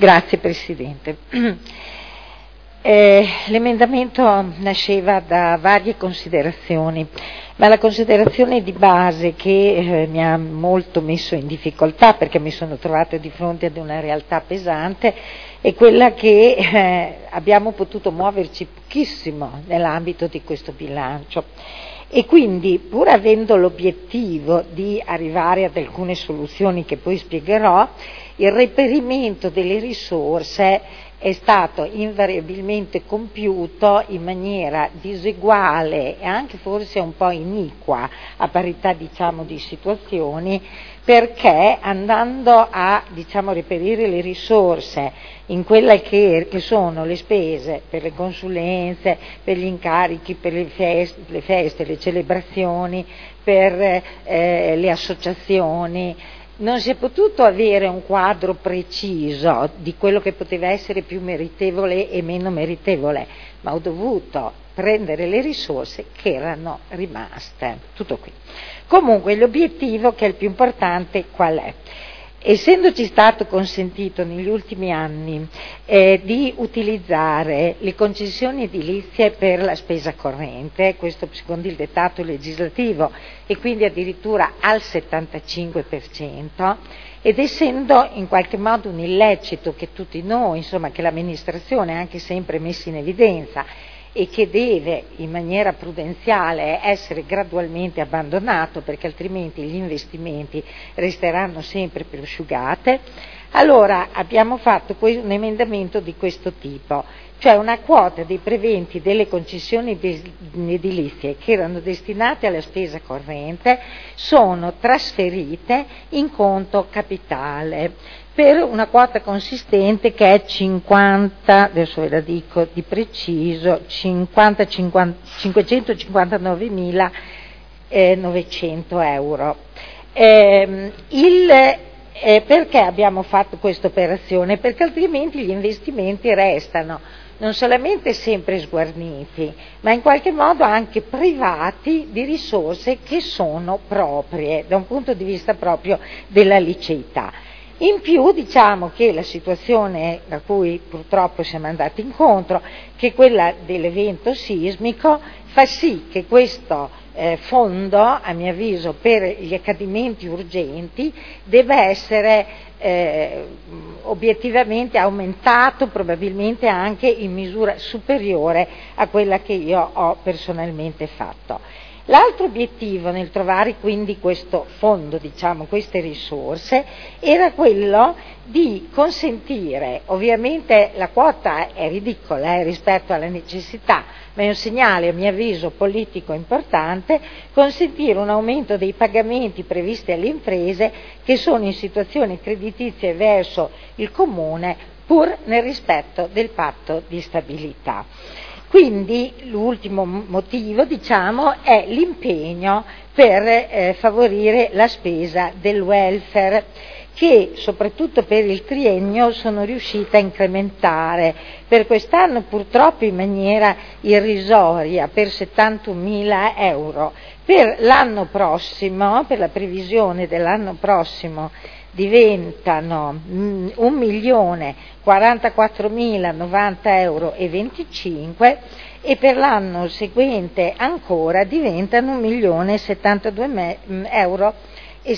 Grazie Presidente. L'emendamento nasceva da varie considerazioni, ma la considerazione di base che mi ha molto messo in difficoltà, perché mi sono trovata di fronte ad una realtà pesante, è quella che abbiamo potuto muoverci pochissimo nell'ambito di questo bilancio. E quindi, pur avendo l'obiettivo di arrivare ad alcune soluzioni che poi spiegherò, il reperimento delle risorse è stato invariabilmente compiuto in maniera diseguale e anche forse un po' iniqua a parità di situazioni, perché andando a reperire le risorse in quelle che sono le spese per le consulenze, per gli incarichi, per le feste, le celebrazioni, per le associazioni, non si è potuto avere un quadro preciso di quello che poteva essere più meritevole e meno meritevole, ma ho dovuto prendere le risorse che erano rimaste. Tutto qui. Comunque l'obiettivo, che è il più importante, qual è? Essendoci stato consentito negli ultimi anni di utilizzare le concessioni edilizie per la spesa corrente, questo secondo il dettato legislativo, e quindi addirittura al 75%, ed essendo in qualche modo un illecito che tutti noi, che l'amministrazione ha anche sempre messo in evidenza e che deve in maniera prudenziale essere gradualmente abbandonato, perché altrimenti gli investimenti resteranno sempre prosciugate, allora abbiamo fatto un emendamento di questo tipo, cioè una quota dei preventi delle concessioni edilizie che erano destinate alla spesa corrente sono trasferite in conto capitale per una quota consistente che è 50, adesso ve la dico di preciso, 559.900 euro. Perché abbiamo fatto questa operazione? Perché altrimenti gli investimenti restano non solamente sempre sguarniti, ma in qualche modo anche privati di risorse che sono proprie, da un punto di vista proprio della liceità. In più diciamo che la situazione a cui purtroppo siamo andati incontro, che è quella dell'evento sismico, fa sì che questo fondo, a mio avviso, per gli accadimenti urgenti deve essere obiettivamente aumentato, probabilmente anche in misura superiore a quella che io ho personalmente fatto. L'altro obiettivo nel trovare quindi questo fondo, queste risorse, era quello di consentire, ovviamente la quota è ridicola rispetto alla necessità, ma è un segnale a mio avviso politico importante, consentire un aumento dei pagamenti previsti alle imprese che sono in situazioni creditizie verso il comune, pur nel rispetto del patto di stabilità. Quindi l'ultimo motivo, è l'impegno per favorire la spesa del welfare, che soprattutto per il triennio sono riuscita a incrementare, per quest'anno purtroppo in maniera irrisoria, per 71.000 euro. Per l'anno prossimo, per la previsione dell'anno prossimo, diventano 1.044.090 euro e 25, e per l'anno seguente ancora diventano 1.072.000 euro e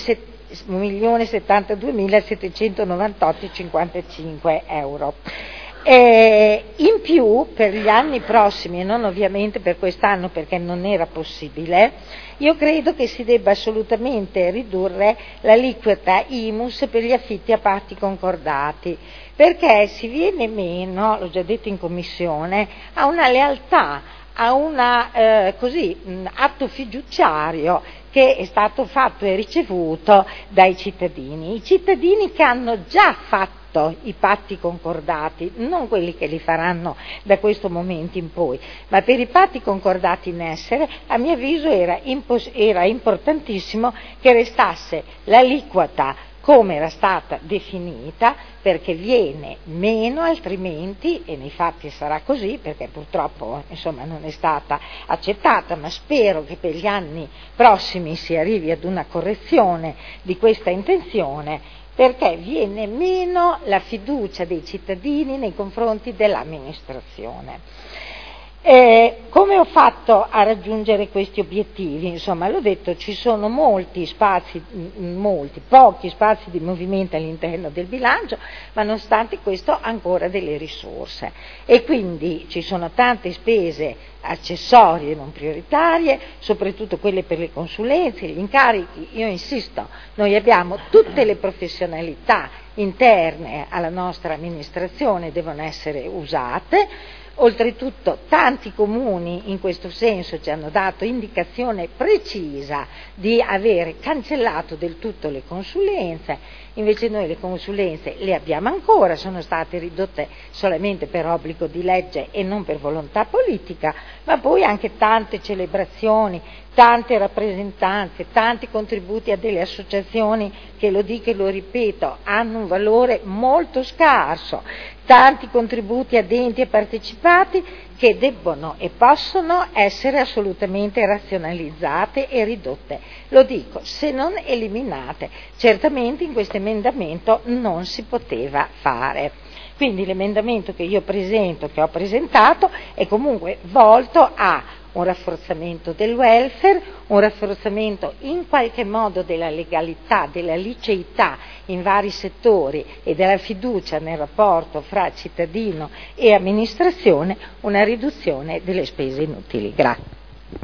1.072.798,55 euro. In più, per gli anni prossimi, e non ovviamente per quest'anno perché non era possibile, io credo che si debba assolutamente ridurre l'aliquota IMUS per gli affitti a patti concordati, perché si viene meno, l'ho già detto in commissione, a una lealtà, a un atto fiduciario che è stato fatto e ricevuto dai cittadini. I cittadini che hanno già fatto i patti concordati, non quelli che li faranno da questo momento in poi, ma per i patti concordati in essere, a mio avviso era importantissimo che restasse l'aliquota come era stata definita, perché viene meno altrimenti, e nei fatti sarà così perché purtroppo non è stata accettata, ma spero che per gli anni prossimi si arrivi ad una correzione di questa intenzione. perché viene meno la fiducia dei cittadini nei confronti dell'amministrazione. Come ho fatto a raggiungere questi obiettivi? Insomma, l'ho detto, ci sono pochi spazi di movimento all'interno del bilancio, ma nonostante questo ancora delle risorse, e quindi ci sono tante spese accessorie non prioritarie, soprattutto quelle per le consulenze, gli incarichi. Io insisto, noi abbiamo tutte le professionalità interne alla nostra amministrazione, devono essere usate. Oltretutto tanti comuni in questo senso ci hanno dato indicazione precisa di avere cancellato del tutto le consulenze, invece noi le consulenze le abbiamo ancora, sono state ridotte solamente per obbligo di legge e non per volontà politica, ma poi anche tante celebrazioni, tante rappresentanze, tanti contributi a delle associazioni che, lo dico e lo ripeto, hanno un valore molto scarso, tanti contributi ad enti e partecipati che debbono e possono essere assolutamente razionalizzate e ridotte, lo dico, se non eliminate. Certamente in questo emendamento non si poteva fare. Quindi l'emendamento che ho presentato, è comunque volto a un rafforzamento del welfare, un rafforzamento in qualche modo della legalità, della liceità in vari settori e della fiducia nel rapporto fra cittadino e amministrazione, una riduzione delle spese inutili. Grazie.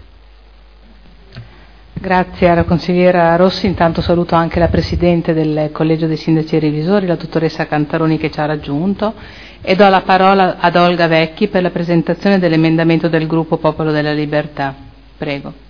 Grazie alla consigliera Rossi. Intanto saluto anche la Presidente del Collegio dei Sindaci e Revisori, la dottoressa Cantaroni, che ci ha raggiunto, e do la parola ad Olga Vecchi per la presentazione dell'emendamento del Gruppo Popolo della Libertà. Prego.